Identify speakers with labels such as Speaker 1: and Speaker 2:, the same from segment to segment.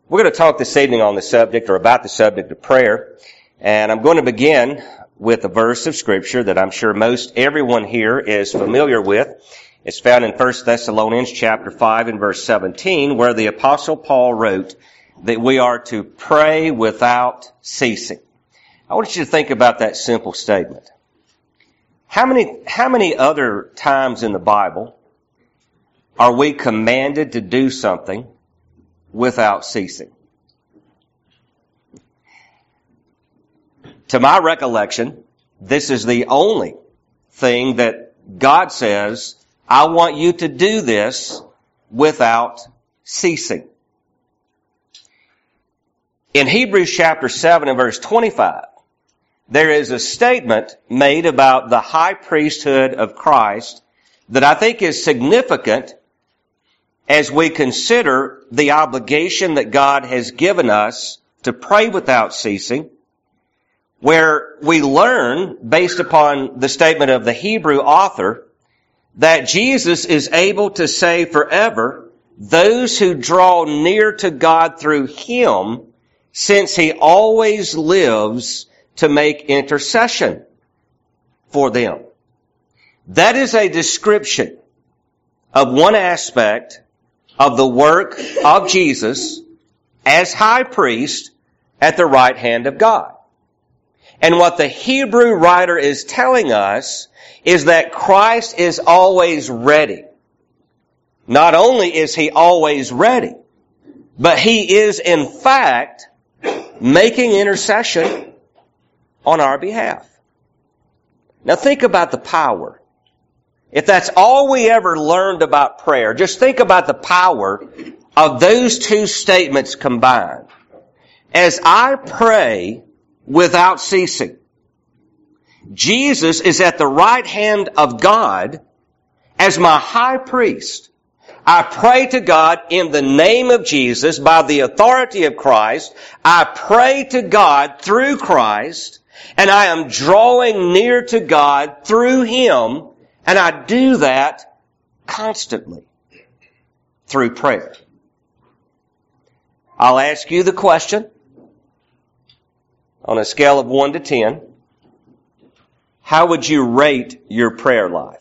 Speaker 1: We're going to talk this evening on the subject, or about the subject of prayer. And I'm going to begin with a verse of Scripture that I'm sure most everyone here is familiar with. It's found in 1 Thessalonians chapter 5 and verse 17, where the Apostle Paul wrote that we are to pray without ceasing. I want you to think about that simple statement. How many other times in the Bible are we commanded to do something without ceasing? To my recollection, this is the only thing that God says, I want you to do this without ceasing. In Hebrews chapter 7 and verse 25, there is a statement made about the high priesthood of Christ that I think is significant as we consider the obligation that God has given us to pray without ceasing, where we learn, based upon the statement of the Hebrew author, that Jesus is able to save forever those who draw near to God through Him, since He always lives to make intercession for them. That is a description of one aspect of the work of Jesus as high priest at the right hand of God. And what the Hebrew writer is telling us is that Christ is always ready. Not only is He always ready, but He is in fact making intercession on our behalf. Now think about the power. If that's all we ever learned about prayer, just think about the power of those two statements combined. As I pray without ceasing, Jesus is at the right hand of God as my high priest. I pray to God in the name of Jesus by the authority of Christ. I pray to God through Christ, and I am drawing near to God through Him, and I do that constantly through prayer. I'll ask you the question on a scale of 1 to 10. How would you rate your prayer life?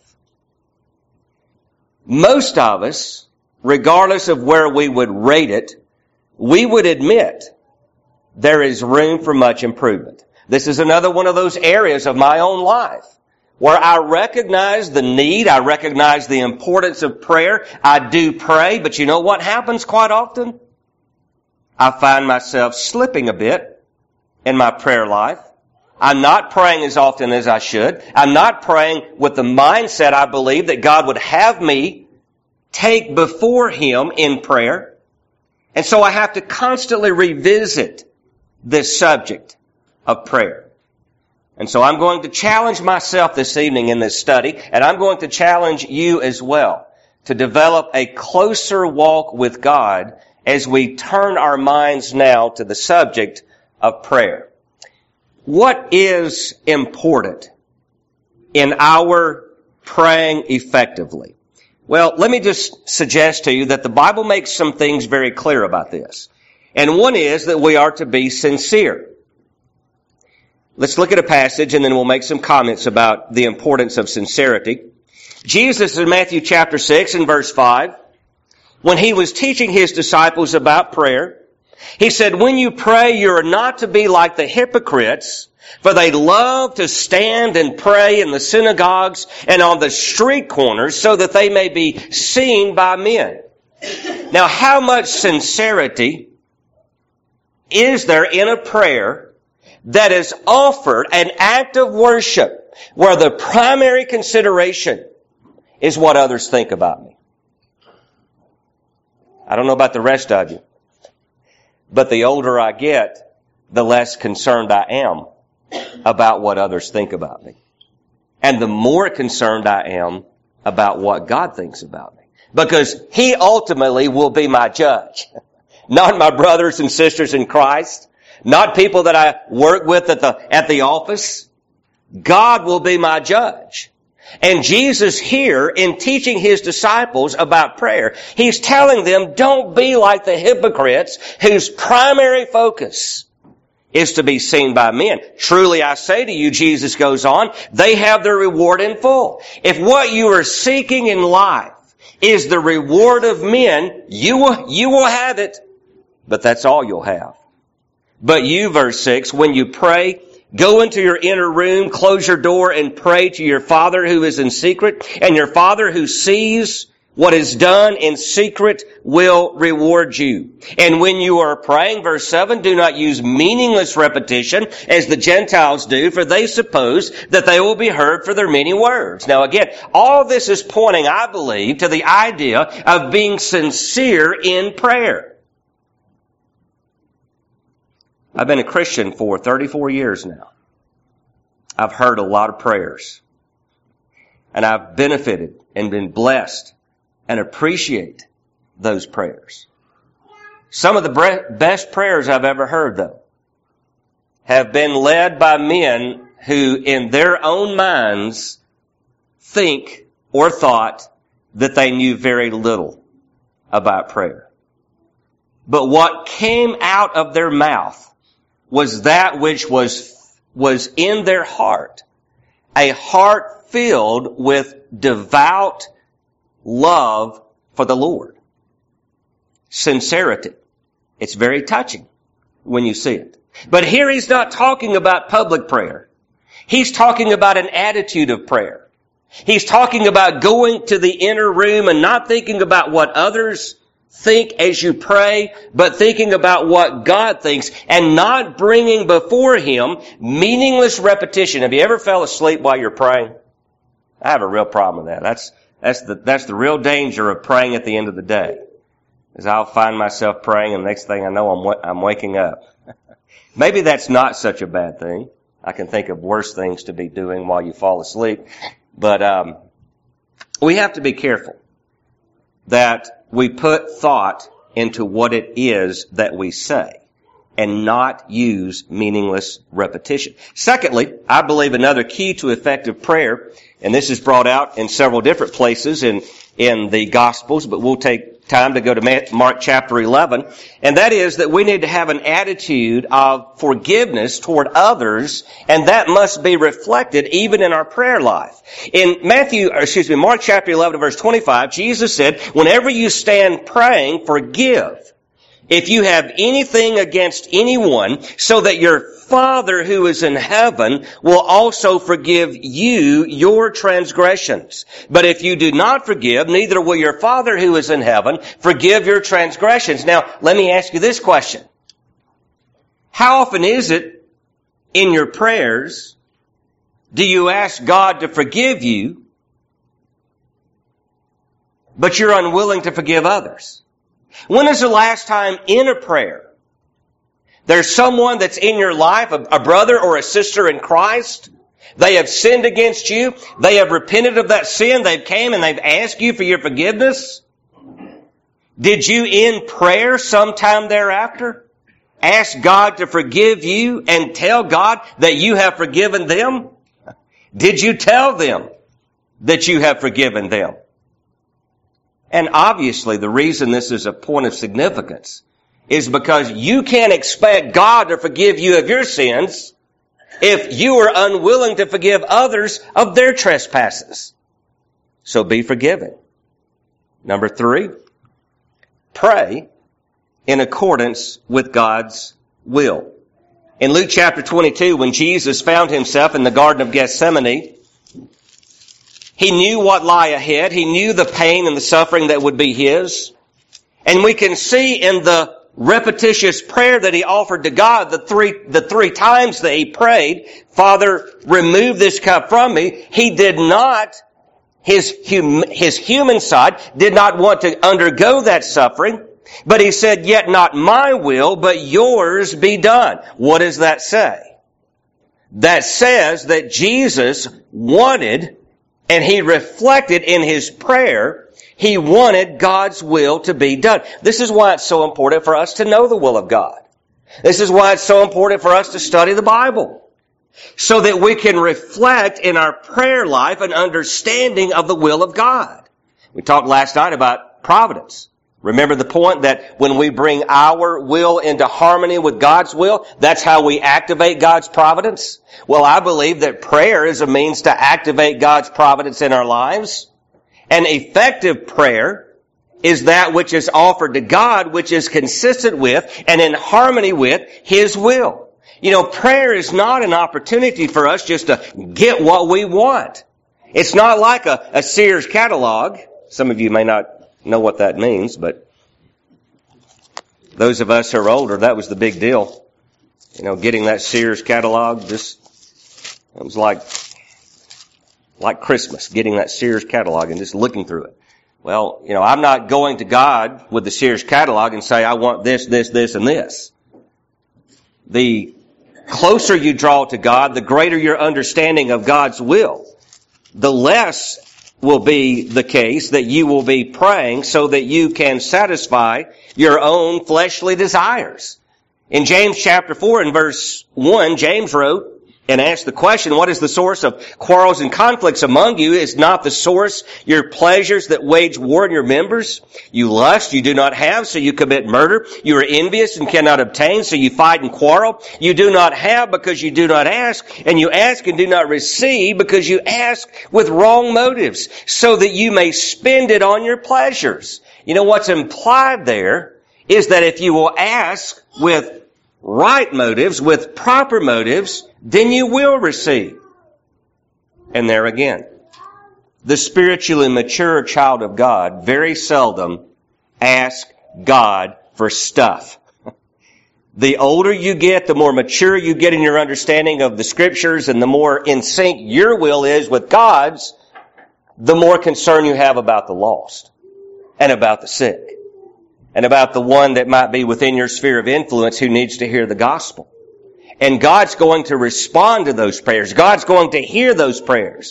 Speaker 1: Most of us, regardless of where we would rate it, we would admit there is room for much improvement. This is another one of those areas of my own life where I recognize the need, I recognize the importance of prayer. I do pray, but you know what happens quite often? I find myself slipping a bit in my prayer life. I'm not praying as often as I should. I'm not praying with the mindset I believe that God would have me take before Him in prayer. And so I have to constantly revisit this subject of prayer. And so I'm going to challenge myself this evening in this study, and I'm going to challenge you as well to develop a closer walk with God as we turn our minds now to the subject of prayer. What is important in our praying effectively? Well, let me just suggest to you that the Bible makes some things very clear about this. And one is that we are to be sincere. Let's look at a passage and then we'll make some comments about the importance of sincerity. Jesus in Matthew chapter 6 and verse 5, when He was teaching His disciples about prayer, He said, when you pray, you are not to be like the hypocrites, for they love to stand and pray in the synagogues and on the street corners so that they may be seen by men. Now, how much sincerity is there in a prayer that is offered, an act of worship, where the primary consideration is what others think about me? I don't know about the rest of you, but the older I get, the less concerned I am about what others think about me. And the more concerned I am about what God thinks about me. Because He ultimately will be my judge. Not my brothers and sisters in Christ. Not people that I work with at the office. God will be my judge. And Jesus here, in teaching His disciples about prayer, He's telling them, don't be like the hypocrites whose primary focus is to be seen by men. Truly I say to you, Jesus goes on, they have their reward in full. If what you are seeking in life is the reward of men, you will have it. But that's all you'll have. But you, verse 6, when you pray, go into your inner room, close your door, and pray to your Father who is in secret, and your Father who sees what is done in secret will reward you. And when you are praying, verse 7, do not use meaningless repetition as the Gentiles do, for they suppose that they will be heard for their many words. Now again, all this is pointing, I believe, to the idea of being sincere in prayer. I've been a Christian for 34 years now. I've heard a lot of prayers. And I've benefited and been blessed and appreciate those prayers. Some of the best prayers I've ever heard, though, have been led by men who, in their own minds, think or thought that they knew very little about prayer. But what came out of their mouth was that which was in their heart, a heart filled with devout love for the Lord. Sincerity. It's very touching when you see it. But here he's not talking about public prayer. He's talking about an attitude of prayer. He's talking about going to the inner room and not thinking about what others think as you pray, but thinking about what God thinks and not bringing before Him meaningless repetition. Have you ever fell asleep while you're praying? I have a real problem with that. That's the real danger of praying at the end of the day. Is I'll find myself praying and the next thing I know I'm waking up. Maybe that's not such a bad thing. I can think of worse things to be doing while you fall asleep. But we have to be careful that we put thought into what it is that we say and not use meaningless repetition. Secondly, I believe another key to effective prayer, and this is brought out in several different places in the Gospels, but we'll take time to go to Mark chapter 11, and that is that we need to have an attitude of forgiveness toward others, and that must be reflected even in our prayer life. In Mark chapter 11, verse 25, Jesus said, whenever you stand praying, forgive if you have anything against anyone, so that your Father who is in heaven will also forgive you your transgressions. But if you do not forgive, neither will your Father who is in heaven forgive your transgressions. Now, let me ask you this question. How often is it in your prayers do you ask God to forgive you, but you're unwilling to forgive others? When is the last time in a prayer there's someone that's in your life, a brother or a sister in Christ? They have sinned against you. They have repented of that sin. They've came and they've asked you for your forgiveness. Did you in prayer sometime thereafter ask God to forgive you and tell God that you have forgiven them? Did you tell them that you have forgiven them? And obviously the reason this is a point of significance is because you can't expect God to forgive you of your sins if you are unwilling to forgive others of their trespasses. So be forgiven. Number 3, pray in accordance with God's will. In Luke chapter 22, when Jesus found himself in the Garden of Gethsemane, he knew what lay ahead. He knew the pain and the suffering that would be his. And we can see in the repetitious prayer that he offered to God, the three times that he prayed, Father, remove this cup from me. He did not, his human side did not want to undergo that suffering, but he said, yet not my will, but yours be done. What does that say? That says that Jesus wanted, and he reflected in his prayer, he wanted God's will to be done. This is why it's so important for us to know the will of God. This is why it's so important for us to study the Bible. so that we can reflect in our prayer life an understanding of the will of God. We talked last night about providence. Remember the point that when we bring our will into harmony with God's will, that's how we activate God's providence? Well, I believe that prayer is a means to activate God's providence in our lives. And effective prayer is that which is offered to God, which is consistent with and in harmony with His will. You know, prayer is not an opportunity for us just to get what we want. It's not like a Sears catalog. Some of you may not know what that means, but those of us who are older, that was the big deal. You know, getting that Sears catalog, it was like Christmas, getting that Sears catalog and just looking through it. Well, you know, I'm not going to God with the Sears catalog and say, I want this, this, this, and this. The closer you draw to God, the greater your understanding of God's will. The less will be the case that you will be praying so that you can satisfy your own fleshly desires. In James chapter 4 and verse 1, James wrote and asked the question, what is the source of quarrels and conflicts among you? Is not the source your pleasures that wage war in your members? You lust, you do not have, so you commit murder. You are envious and cannot obtain, so you fight and quarrel. You do not have because you do not ask, and you ask and do not receive because you ask with wrong motives, so that you may spend it on your pleasures. You know what's implied there is that if you will ask with right motives, with proper motives, then you will receive. And there again, the spiritually mature child of God very seldom asks God for stuff. The older you get, the more mature you get in your understanding of the Scriptures, and the more in sync your will is with God's, the more concern you have about the lost and about the sick and about the one that might be within your sphere of influence who needs to hear the gospel. And God's going to respond to those prayers. God's going to hear those prayers.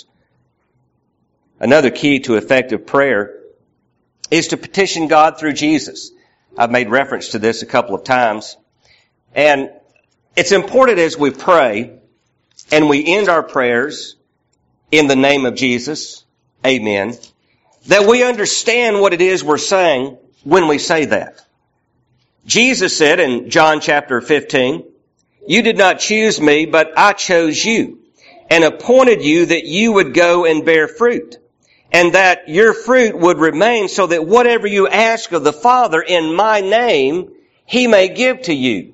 Speaker 1: Another key to effective prayer is to petition God through Jesus. I've made reference to this a couple of times. And it's important as we pray and we end our prayers in the name of Jesus, amen, that we understand what it is we're saying when we say that. Jesus said in John chapter 15, you did not choose me, but I chose you and appointed you that you would go and bear fruit, and that your fruit would remain, so that whatever you ask of the Father in my name, He may give to you.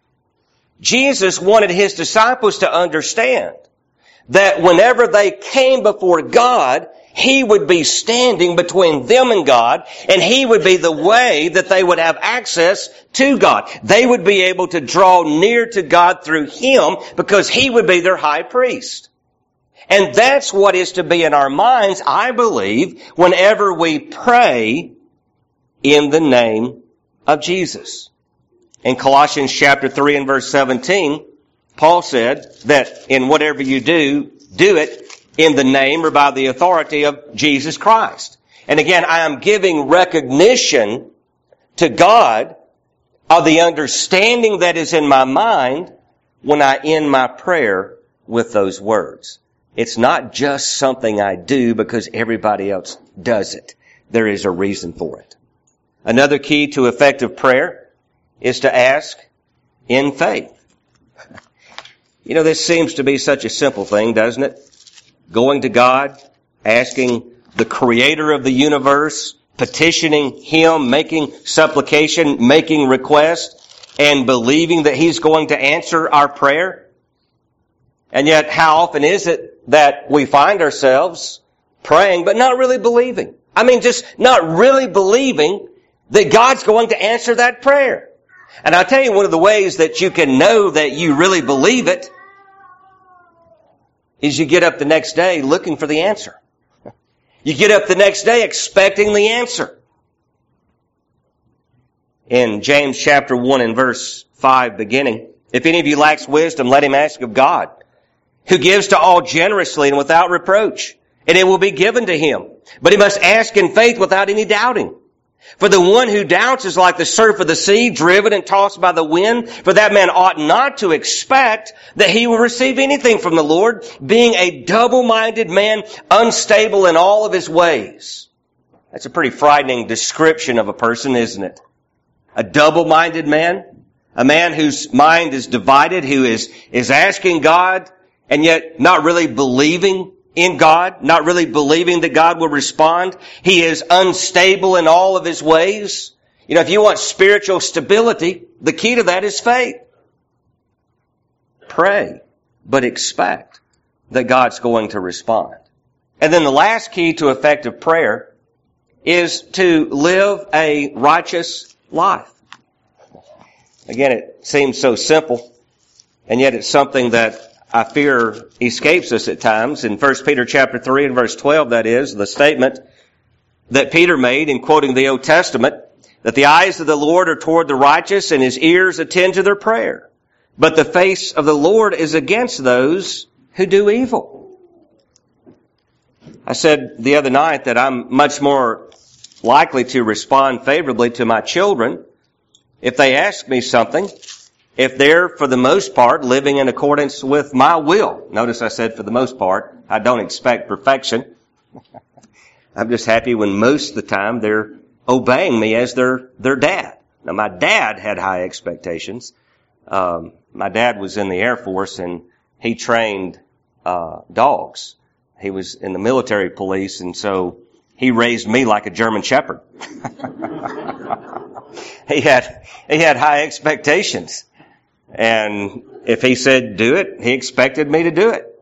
Speaker 1: Jesus wanted His disciples to understand that whenever they came before God, He would be standing between them and God, and He would be the way that they would have access to God. They would be able to draw near to God through Him because He would be their high priest. And that's what is to be in our minds, I believe, whenever we pray in the name of Jesus. In Colossians chapter 3 and verse 17, Paul said that in whatever you do it in the name or by the authority of Jesus Christ. And again, I am giving recognition to God of the understanding that is in my mind when I end my prayer with those words. It's not just something I do because everybody else does it. There is a reason for it. Another key to effective prayer is to ask in faith. You know, this seems to be such a simple thing, doesn't it? Going to God, asking the Creator of the universe, petitioning Him, making supplication, making request, and believing that He's going to answer our prayer. And yet, how often is it that we find ourselves praying but not really believing? I mean, just not really believing that God's going to answer that prayer. And I'll tell you one of the ways that you can know that you really believe it is you get up the next day looking for the answer. You get up the next day expecting the answer. In James chapter 1 and verse 5 beginning, if any of you lacks wisdom, let him ask of God, who gives to all generously and without reproach, and it will be given to him. But he must ask in faith without any doubting. For the one who doubts is like the surf of the sea, driven and tossed by the wind. For that man ought not to expect that he will receive anything from the Lord, being a double-minded man, unstable in all of his ways. That's a pretty frightening description of a person, isn't it? A double-minded man, a man whose mind is divided, who is asking God and yet not really believing in God, not really believing that God will respond. He is unstable in all of his ways. You know, if you want spiritual stability, the key to that is faith. Pray, but expect that God's going to respond. And then the last key to effective prayer is to live a righteous life. Again, it seems so simple, and yet it's something that I fear escapes us at times. In 1 Peter chapter 3 and verse 12, that is, the statement that Peter made in quoting the Old Testament, that the eyes of the Lord are toward the righteous and his ears attend to their prayer. But the face of the Lord is against those who do evil. I said the other night that I'm much more likely to respond favorably to my children if they ask me something, if they're, for the most part, living in accordance with my will. Notice I said for the most part. I don't expect perfection. I'm just happy when most of the time they're obeying me as their dad. Now, my dad had high expectations. My dad was in the Air Force, and he trained dogs. He was in the military police, and so he raised me like a German shepherd. He had high expectations. And if he said do it, he expected me to do it.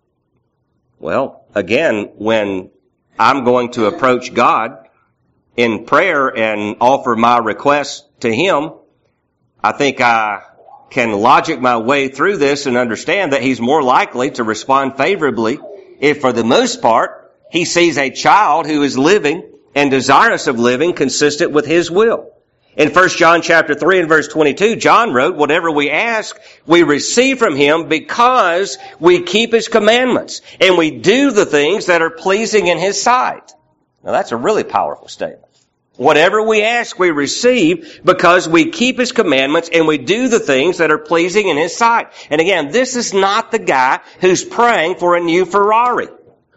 Speaker 1: Well, again, when I'm going to approach God in prayer and offer my request to him, I think I can logic my way through this and understand that he's more likely to respond favorably if, for the most part, he sees a child who is living and desirous of living consistent with his will. In 1 John chapter 3 and verse 22, John wrote, whatever we ask, we receive from him because we keep his commandments and we do the things that are pleasing in his sight. Now that's a really powerful statement. Whatever we ask, we receive because we keep his commandments and we do the things that are pleasing in his sight. And again, this is not the guy who's praying for a new Ferrari.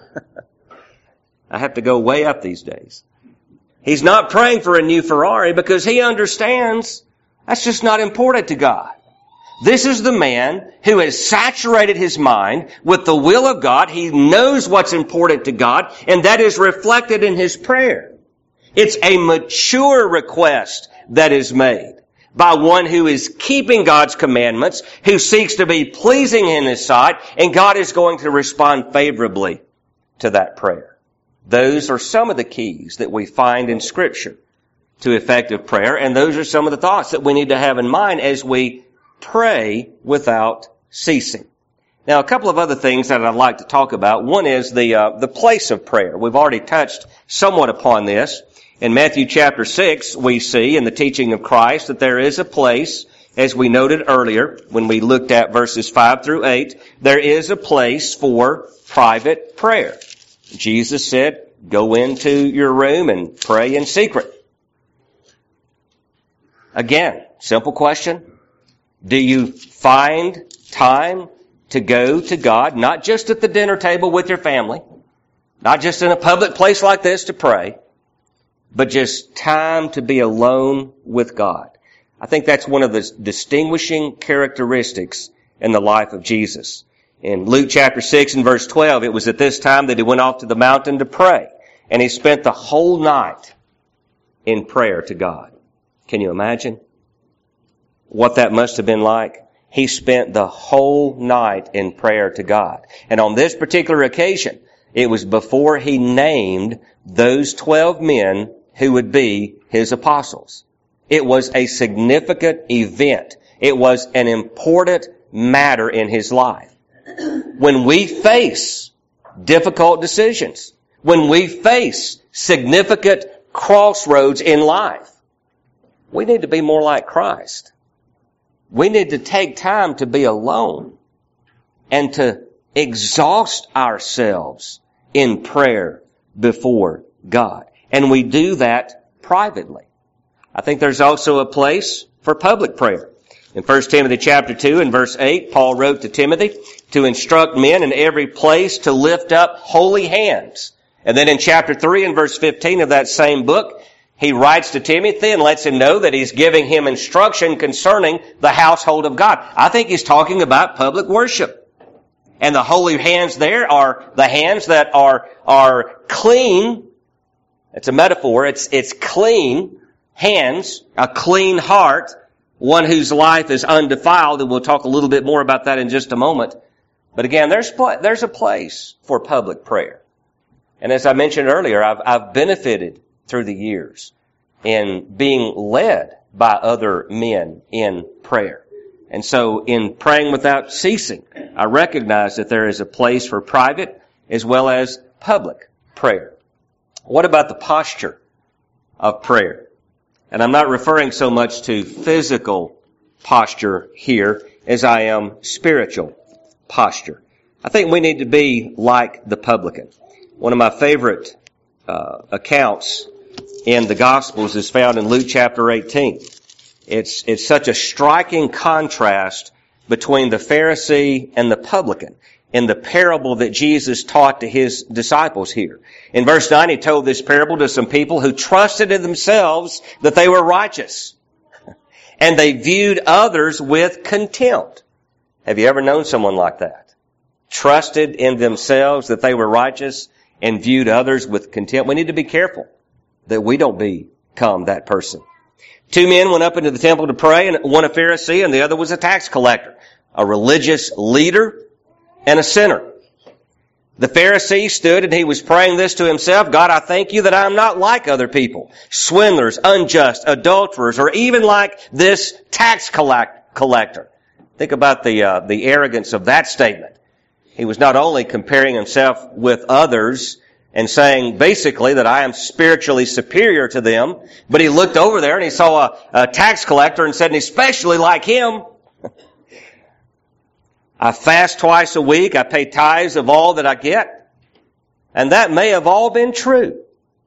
Speaker 1: I have to go way up these days. He's not praying for a new Ferrari because he understands that's just not important to God. This is the man who has saturated his mind with the will of God. He knows what's important to God, and that is reflected in his prayer. It's a mature request that is made by one who is keeping God's commandments, who seeks to be pleasing in his sight, and God is going to respond favorably to that prayer. Those are some of the keys that we find in Scripture to effective prayer, and those are some of the thoughts that we need to have in mind as we pray without ceasing. Now, a couple of other things that I'd like to talk about. One is the place of prayer. We've already touched somewhat upon this. In Matthew chapter 6, we see in the teaching of Christ that there is a place, as we noted earlier when we looked at verses 5 through 8, there is a place for private prayer. Jesus said, go into your room and pray in secret. Again, simple question. Do you find time to go to God, not just at the dinner table with your family, not just in a public place like this to pray, but just time to be alone with God? I think that's one of the distinguishing characteristics in the life of Jesus. In Luke chapter 6 and verse 12, it was at this time that he went off to the mountain to pray. And he spent the whole night in prayer to God. Can you imagine what that must have been like? He spent the whole night in prayer to God. And on this particular occasion, it was before he named those 12 men who would be his apostles. It was a significant event. It was an important matter in his life. When we face difficult decisions, when we face significant crossroads in life, we need to be more like Christ. We need to take time to be alone and to exhaust ourselves in prayer before God. And we do that privately. I think there's also a place for public prayer. In 1 Timothy chapter 2 and verse 8, Paul wrote to Timothy to instruct men in every place to lift up holy hands. And then in chapter 3 and verse 15 of that same book, he writes to Timothy and lets him know that he's giving him instruction concerning the household of God. I think he's talking about public worship. And the holy hands there are the hands that are clean. It's a metaphor. It's clean hands, a clean heart, one whose life is undefiled, and we'll talk a little bit more about that in just a moment. But again, there's a place for public prayer. And as I mentioned earlier, I've benefited through the years in being led by other men in prayer. And so in praying without ceasing, I recognize that there is a place for private as well as public prayer. What about the posture of prayer? And I'm not referring so much to physical posture here as I am spiritual posture. I think we need to be like the publican. One of my favorite accounts in the Gospels is found in Luke chapter 18. It's such a striking contrast between the Pharisee and the publican in the parable that Jesus taught to his disciples here. In verse 9, he told this parable to some people who trusted in themselves that they were righteous. And they viewed others with contempt. Have you ever known someone like that? Trusted in themselves that they were righteous and viewed others with contempt. We need to be careful that we don't become that person. Two men went up into the temple to pray, and one a Pharisee and the other was a tax collector, a religious leader and a sinner. The Pharisee stood and he was praying this to himself: God, I thank you that I am not like other people, swindlers, unjust, adulterers, or even like this tax collector. Think about the arrogance of that statement. He was not only comparing himself with others and saying basically that I am spiritually superior to them, but he looked over there and he saw a tax collector and said, and especially like him, I fast twice a week, I pay tithes of all that I get. And that may have all been true.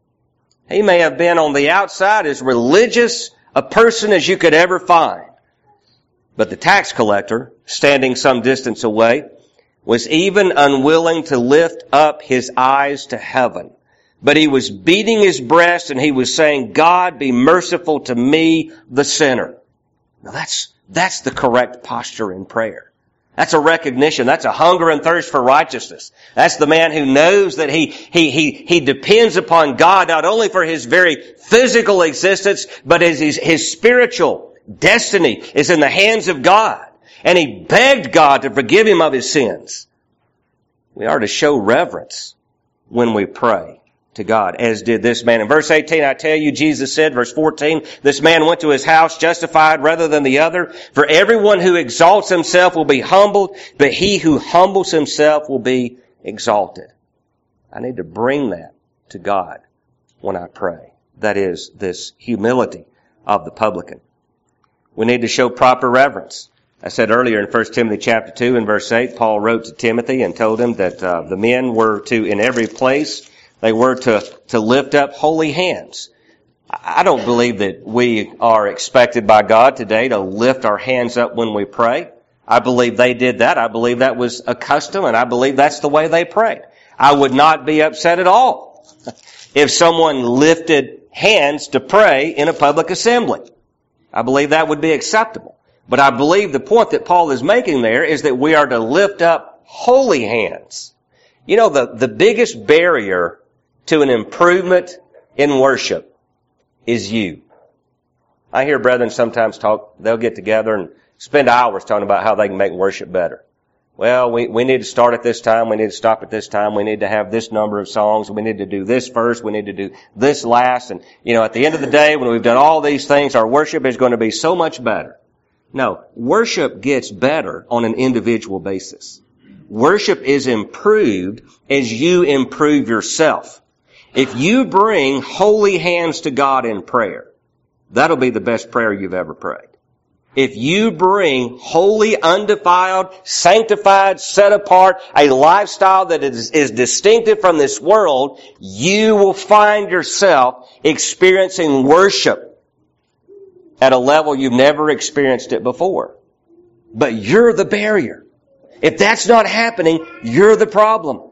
Speaker 1: He may have been on the outside as religious a person as you could ever find. But the tax collector, standing some distance away, was even unwilling to lift up his eyes to heaven. But he was beating his breast and he was saying, God, be merciful to me, the sinner. Now that's the correct posture in prayer. That's a recognition. That's a hunger and thirst for righteousness. That's the man who knows that he depends upon God not only for his very physical existence, but his spiritual destiny is in the hands of God. And he begged God to forgive him of his sins. We are to show reverence when we pray to God, as did this man. In verse 18, I tell you, Jesus said, verse 14, this man went to his house justified rather than the other. For everyone who exalts himself will be humbled, but he who humbles himself will be exalted. I need to bring that to God when I pray. That is, this humility of the publican. We need to show proper reverence. I said earlier in 1 Timothy chapter 2 and verse 8, Paul wrote to Timothy and told him that the men were to, in every place, they were to lift up holy hands. I don't believe that we are expected by God today to lift our hands up when we pray. I believe they did that. I believe that was a custom, and I believe that's the way they prayed. I would not be upset at all if someone lifted hands to pray in a public assembly. I believe that would be acceptable. But I believe the point that Paul is making there is that we are to lift up holy hands. You know, the biggest barrier to an improvement in worship is you. I hear brethren sometimes talk, they'll get together and spend hours talking about how they can make worship better. Well, we need to start at this time, we need to stop at this time, we need to have this number of songs, we need to do this first, we need to do this last, and at the end of the day, when we've done all these things, our worship is going to be so much better. No, worship gets better on an individual basis. Worship is improved as you improve yourself. If you bring holy hands to God in prayer, that'll be the best prayer you've ever prayed. If you bring holy, undefiled, sanctified, set apart, a lifestyle that is distinctive from this world, you will find yourself experiencing worship at a level you've never experienced it before. But you're the barrier. If that's not happening, you're the problem.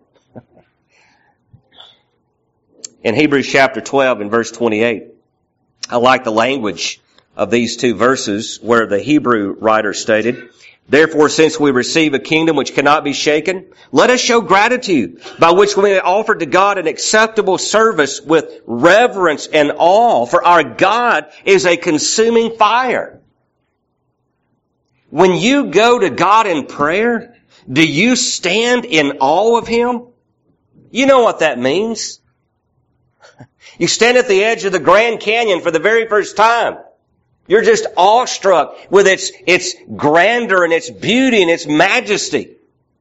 Speaker 1: In Hebrews chapter 12 and verse 28, I like the language of these two verses where the Hebrew writer stated, "Therefore, since we receive a kingdom which cannot be shaken, let us show gratitude, by which we may offer to God an acceptable service with reverence and awe, for our God is a consuming fire." When you go to God in prayer, do you stand in awe of Him? You know what that means. You stand at the edge of the Grand Canyon for the very first time. You're just awestruck with its grandeur and its beauty and its majesty.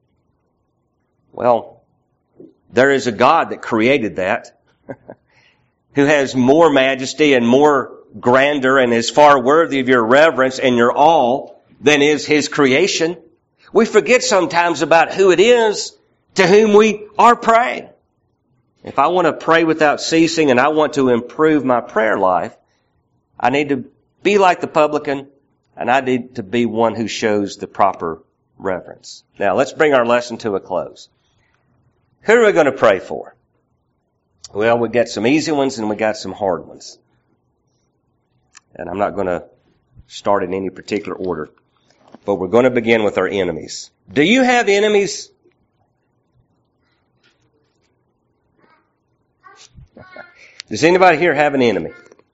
Speaker 1: Well, there is a God that created that, who has more majesty and more grandeur and is far worthy of your reverence and your awe than is His creation. We forget sometimes about who it is to whom we are praying. If I want to pray without ceasing and I want to improve my prayer life, I need to be like the publican, and I need to be one who shows the proper reverence. Now, let's bring our lesson to a close. Who are we going to pray for? Well, we've got some easy ones and we got some hard ones. And I'm not going to start in any particular order, but we're going to begin with our enemies. Do you have enemies? Does anybody here have an enemy?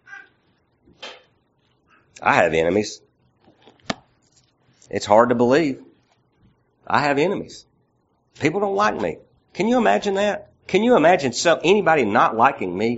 Speaker 1: I have enemies. It's hard to believe. I have enemies. People don't like me. Can you imagine that? Can you imagine anybody not liking me?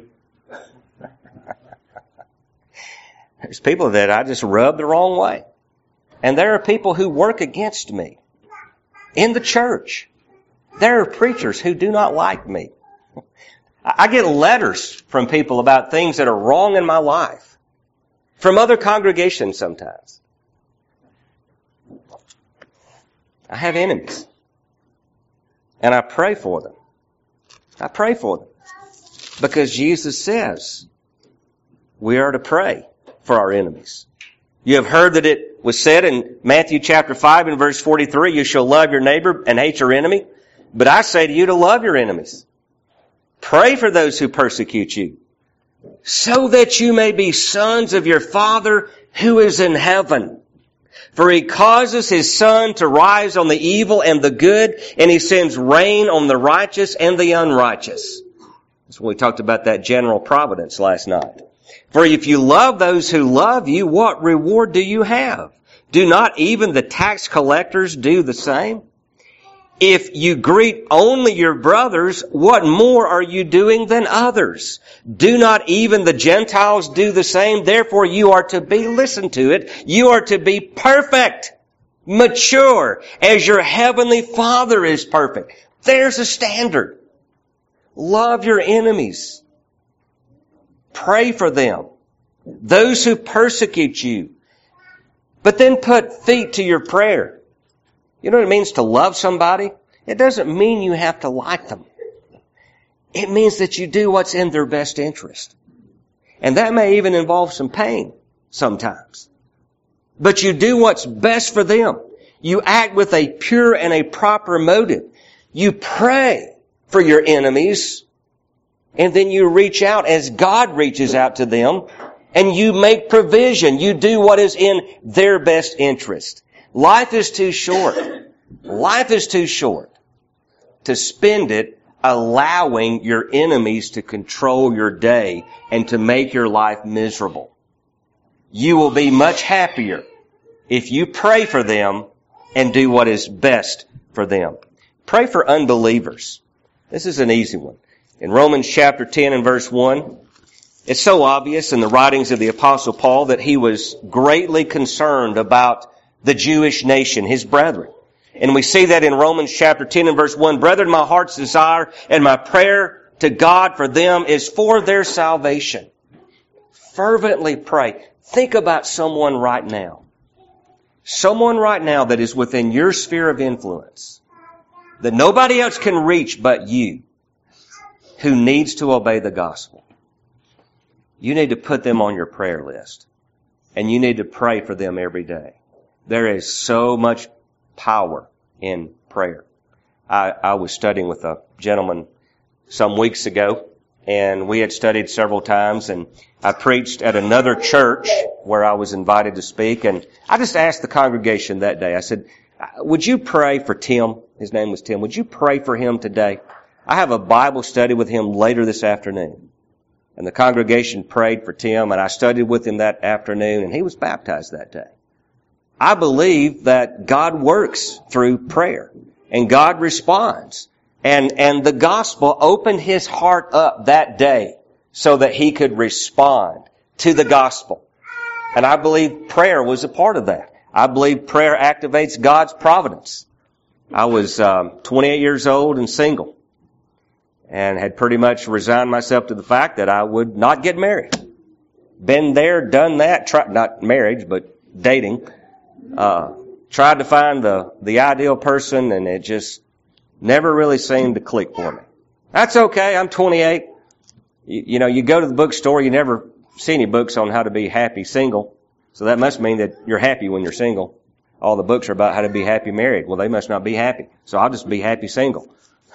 Speaker 1: There's people that I just rub the wrong way. And there are people who work against me. In the church, there are preachers who do not like me. I get letters from people about things that are wrong in my life. From other congregations sometimes. I have enemies. And I pray for them. I pray for them. Because Jesus says we are to pray for our enemies. You have heard that it was said in Matthew chapter 5 and verse 43, you shall love your neighbor and hate your enemy. But I say to you to love your enemies. Pray for those who persecute you, so that you may be sons of your Father who is in heaven. For He causes His sun to rise on the evil and the good, and He sends rain on the righteous and the unrighteous. That's when we talked about that general providence last night. For if you love those who love you, what reward do you have? Do not even the tax collectors do the same? If you greet only your brothers, what more are you doing than others? Do not even the Gentiles do the same? Therefore you are to be, listen to it, you are to be perfect, mature, as your heavenly Father is perfect. There's a standard. Love your enemies. Pray for them. Those who persecute you. But then put feet to your prayer. You know what it means to love somebody? It doesn't mean you have to like them. It means that you do what's in their best interest. And that may even involve some pain sometimes. But you do what's best for them. You act with a pure and a proper motive. You pray for your enemies, and then you reach out as God reaches out to them, and you make provision. You do what is in their best interest. Life is too short. Life is too short to spend it allowing your enemies to control your day and to make your life miserable. You will be much happier if you pray for them and do what is best for them. Pray for unbelievers. This is an easy one. In Romans chapter 10 and verse 1, it's so obvious in the writings of the Apostle Paul that he was greatly concerned about the Jewish nation, his brethren. And we see that in Romans chapter 10 and verse 1, brethren, my heart's desire and my prayer to God for them is for their salvation. Fervently pray. Think about someone right now someone right now that is within your sphere of influence, that nobody else can reach but you, who needs to obey the gospel. You need to put them on your prayer list. And you need to pray for them every day. There is so much power in prayer. I was studying with a gentleman some weeks ago, and we had studied several times, and I preached at another church where I was invited to speak, and I just asked the congregation that day, I said, would you pray for Tim? His name was Tim. Would you pray for him today? I have a Bible study with him later this afternoon. And the congregation prayed for Tim, and I studied with him that afternoon, and he was baptized that day. I believe that God works through prayer, and God responds. And the gospel opened his heart up that day so that he could respond to the gospel. And I believe prayer was a part of that. I believe prayer activates God's providence. I was 28 years old and single, and had pretty much resigned myself to the fact that I would not get married. Been there, done that, not marriage, but dating. Tried to find the ideal person, and it just never really seemed to click for me. That's okay, I'm 28. You know, you go to the bookstore, you never see any books on how to be happy single. So that must mean that you're happy when you're single. All the books are about how to be happy married. Well, they must not be happy. So I'll just be happy single.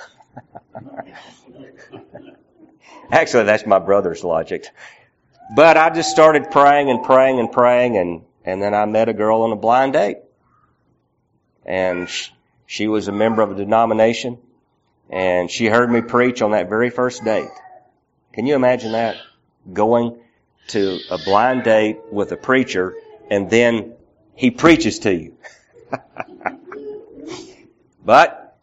Speaker 1: Actually, that's my brother's logic. But I just started praying and praying and praying, and then I met a girl on a blind date. And she was a member of a denomination, and she heard me preach on that very first date. Can you imagine that? Going to a blind date with a preacher, and then he preaches to you. But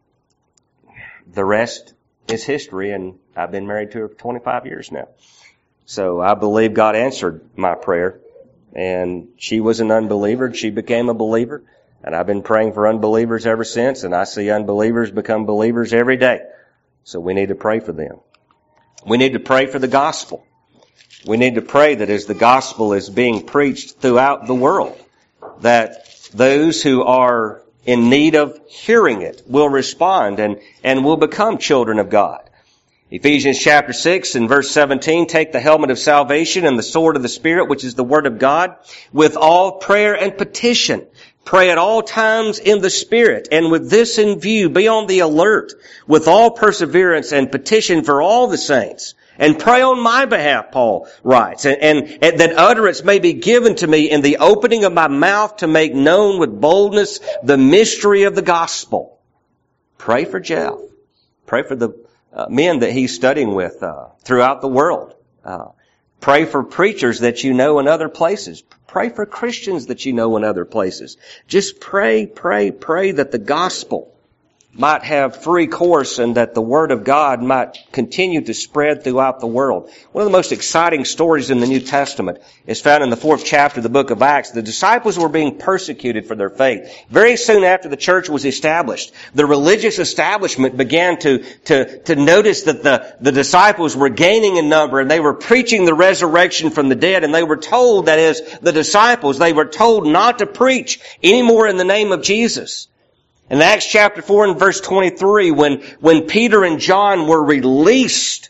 Speaker 1: the rest is history, and I've been married to her for 25 years now. So I believe God answered my prayer, and she was an unbeliever, and she became a believer, and I've been praying for unbelievers ever since, and I see unbelievers become believers every day. So we need to pray for them. We need to pray for the gospel. We need to pray that as the gospel is being preached throughout the world, that those who are in need of hearing it will respond and will become children of God. Ephesians chapter 6 and verse 17, take the helmet of salvation and the sword of the Spirit, which is the word of God, with all prayer and petition. Pray at all times in the Spirit, and with this in view, be on the alert, with all perseverance and petition for all the saints. And pray on my behalf, Paul writes, and that utterance may be given to me in the opening of my mouth to make known with boldness the mystery of the gospel. Pray for Jeff. Pray for the men that he's studying with throughout the world. Pray for preachers that you know in other places. Pray for Christians that you know in other places. Just pray that the gospel might have free course and that the Word of God might continue to spread throughout the world. One of the most exciting stories in the New Testament is found in the 4th chapter of the book of Acts. The disciples were being persecuted for their faith. Very soon after the church was established, the religious establishment began to notice that the disciples were gaining in number, and they were preaching the resurrection from the dead, and they were told, that is, the disciples, they were told not to preach anymore in the name of Jesus. In Acts chapter 4 and verse 23, when Peter and John were released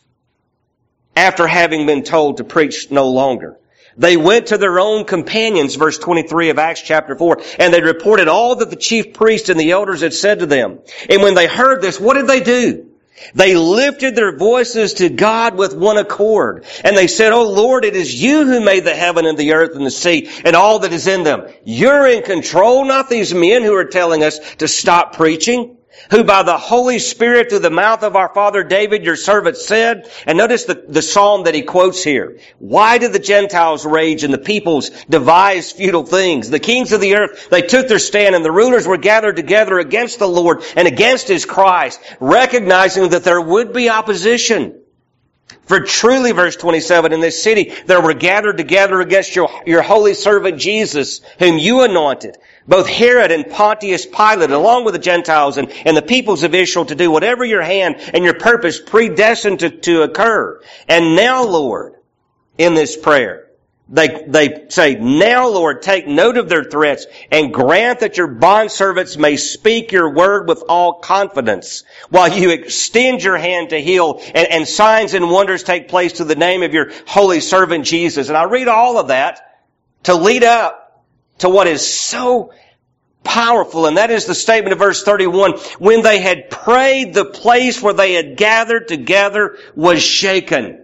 Speaker 1: after having been told to preach no longer, they went to their own companions, verse 23 of Acts chapter 4, and they reported all that the chief priests and the elders had said to them. And when they heard this, what did they do? They lifted their voices to God with one accord. And they said, "O Lord, it is you who made the heaven and the earth and the sea and all that is in them. You're in control, not these men who are telling us to stop preaching, who by the Holy Spirit through the mouth of our father David, your servant, said," and notice the psalm that he quotes here. "Why did the Gentiles rage and the peoples devise futile things? The kings of the earth, they took their stand, and the rulers were gathered together against the Lord and against His Christ," recognizing that there would be opposition. "For truly," verse 27, "in this city there were gathered together against your holy servant Jesus, whom you anointed, both Herod and Pontius Pilate, along with the Gentiles and the peoples of Israel, to do whatever your hand and your purpose predestined to occur. And now, Lord," in this prayer, They say, now, Lord, take note of their threats and grant that your bondservants may speak your word with all confidence while you extend your hand to heal and signs and wonders take place through the name of your holy servant Jesus. And I read all of that to lead up to what is so powerful, and that is the statement of verse 31. When they had prayed, the place where they had gathered together was shaken.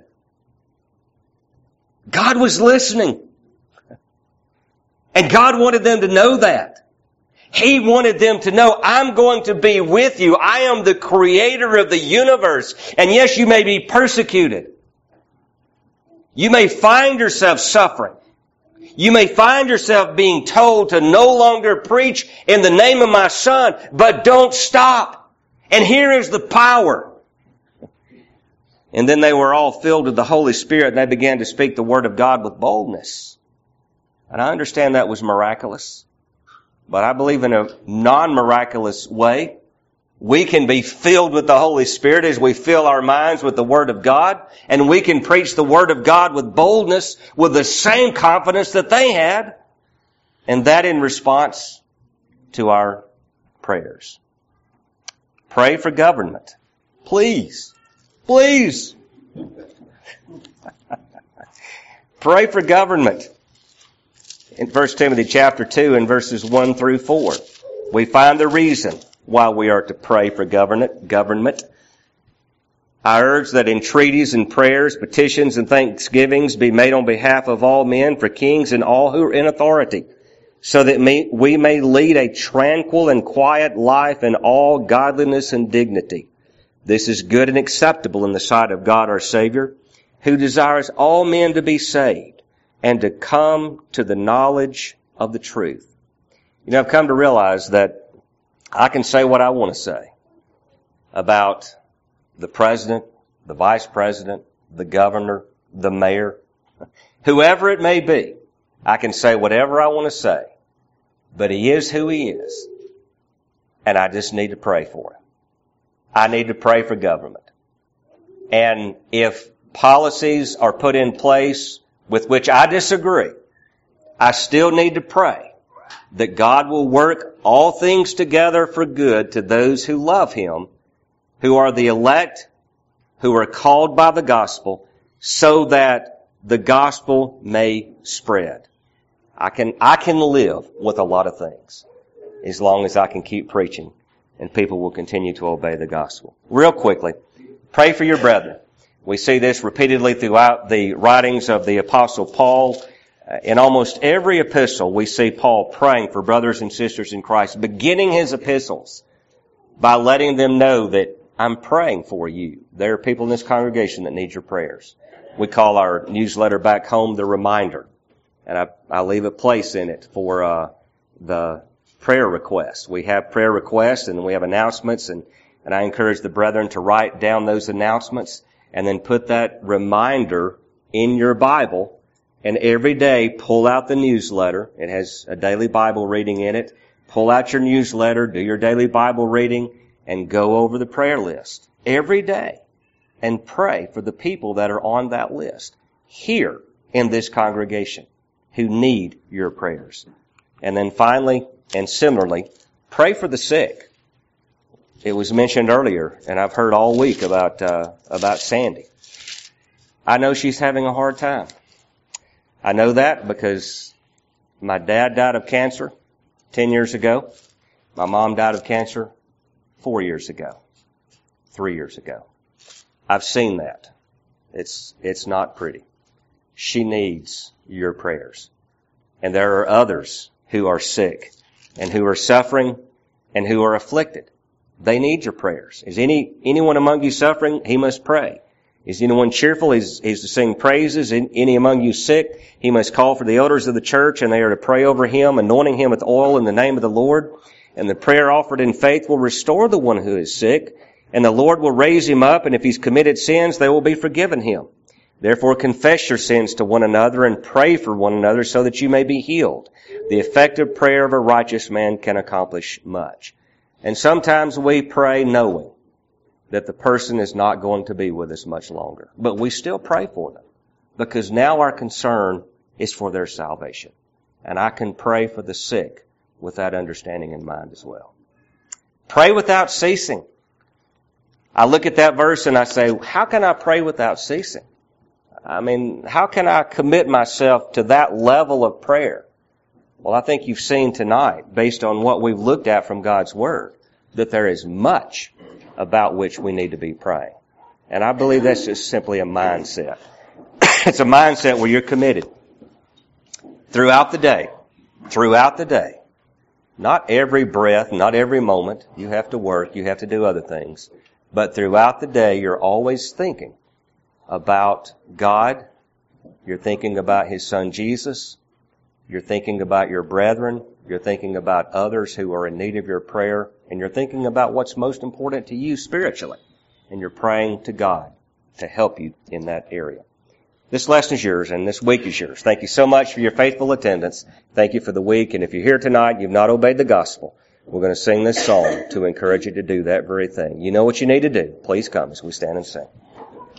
Speaker 1: God was listening. And God wanted them to know that. He wanted them to know, I'm going to be with you. I am the creator of the universe. And yes, you may be persecuted. You may find yourself suffering. You may find yourself being told to no longer preach in the name of my Son, but don't stop. And here is the power. And then they were all filled with the Holy Spirit, and they began to speak the Word of God with boldness. And I understand that was miraculous. But I believe in a non-miraculous way, we can be filled with the Holy Spirit as we fill our minds with the Word of God, and we can preach the Word of God with boldness, with the same confidence that they had, and that in response to our prayers. Pray for government. Please. Please. Pray for government. In 1 Timothy chapter 2 and verses 1 through 4, we find the reason why we are to pray for government. I urge that entreaties and prayers, petitions and thanksgivings be made on behalf of all men, for kings and all who are in authority, so that we may lead a tranquil and quiet life in all godliness and dignity. This is good and acceptable in the sight of God our Savior, who desires all men to be saved and to come to the knowledge of the truth. You know, I've come to realize that I can say what I want to say about the president, the vice president, the governor, the mayor, whoever it may be. I can say whatever I want to say, but he is who he is, and I just need to pray for him. I need to pray for government. And if policies are put in place with which I disagree, I still need to pray that God will work all things together for good to those who love Him, who are the elect, who are called by the gospel, so that the gospel may spread. I can live with a lot of things as long as I can keep preaching and people will continue to obey the gospel. Real quickly, pray for your brethren. We see this repeatedly throughout the writings of the Apostle Paul. In almost every epistle, we see Paul praying for brothers and sisters in Christ, beginning his epistles by letting them know that I'm praying for you. There are people in this congregation that need your prayers. We call our newsletter back home the Reminder. And I leave a place in it for the prayer requests. We have prayer requests and we have announcements, and I encourage the brethren to write down those announcements and then put that reminder in your Bible, and every day pull out the newsletter. It has a daily Bible reading in it. Pull out your newsletter, do your daily Bible reading, and go over the prayer list every day and pray for the people that are on that list here in this congregation who need your prayers. And then finally, and similarly, pray for the sick. It was mentioned earlier, and I've heard all week about Sandy. I know she's having a hard time. I know that because my dad died of cancer 10 years ago. My mom died of cancer 4 years ago, 3 years ago. I've seen that. It's not pretty. She needs your prayers. And there are others who are sick and who are suffering and who are afflicted. They need your prayers. Is anyone among you suffering? He must pray. Is anyone cheerful? He's to sing praises. Any among you sick? He must call for the elders of the church, and they are to pray over him, anointing him with oil in the name of the Lord. And the prayer offered in faith will restore the one who is sick, and the Lord will raise him up, and if he's committed sins, they will be forgiven him. Therefore confess your sins to one another and pray for one another so that you may be healed. The effective prayer of a righteous man can accomplish much. And sometimes we pray knowing that the person is not going to be with us much longer. But we still pray for them because now our concern is for their salvation. And I can pray for the sick with that understanding in mind as well. Pray without ceasing. I look at that verse and I say, how can I pray without ceasing? I mean, how can I commit myself to that level of prayer? Well, I think you've seen tonight, based on what we've looked at from God's Word, that there is much about which we need to be praying. And I believe that's just simply a mindset. It's a mindset where you're committed throughout the day. Not every breath, not every moment. You have to work, you have to do other things. But throughout the day, you're always thinking about God. You're thinking about His Son Jesus. You're thinking about your brethren. You're thinking about others who are in need of your prayer. And you're thinking about what's most important to you spiritually. And you're praying to God to help you in that area. This lesson is yours, and this week is yours. Thank you so much for your faithful attendance. Thank you for the week. And if you're here tonight and you've not obeyed the gospel, we're going to sing this song to encourage you to do that very thing. You know what you need to do. Please come as we stand and sing.